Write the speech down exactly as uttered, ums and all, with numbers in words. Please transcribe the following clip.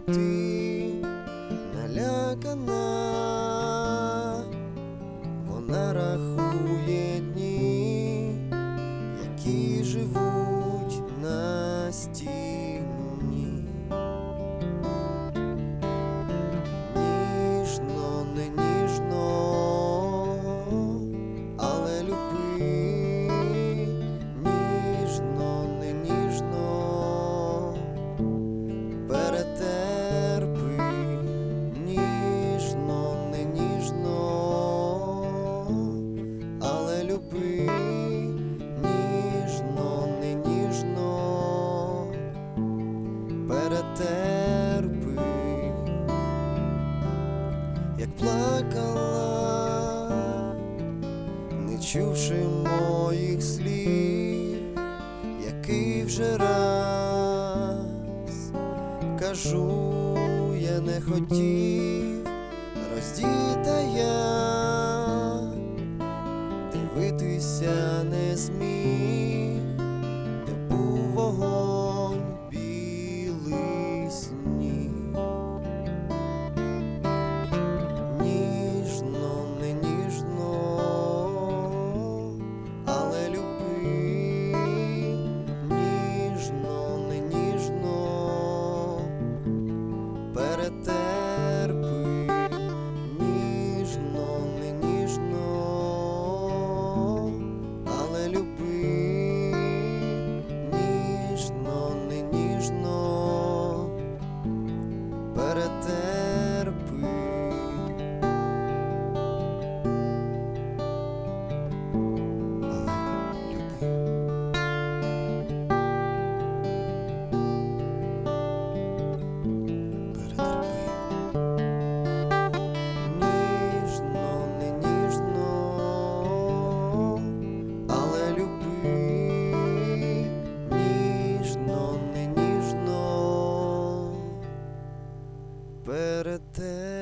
ти налякана, вона рахує дні, які живуть на стіні. Ніжно, не ніжно, але люби. Ніжно, не ніжно, перетерпи. Ніжно, не ніжно, але люби. Ніжно, не ніжно, перетерпи. Як плакала, не чувши моїх слів, який вже раз кажу, я не хотів, роздіта я, дивитися не зміг, де був вогонь, білий сніг. Ніжно, не ніжно, але люби. Ніжно, не ніжно, перетерпи. Ніжно, не ніжно, але люби. Ніжно, не ніжно, перетерпи. Перед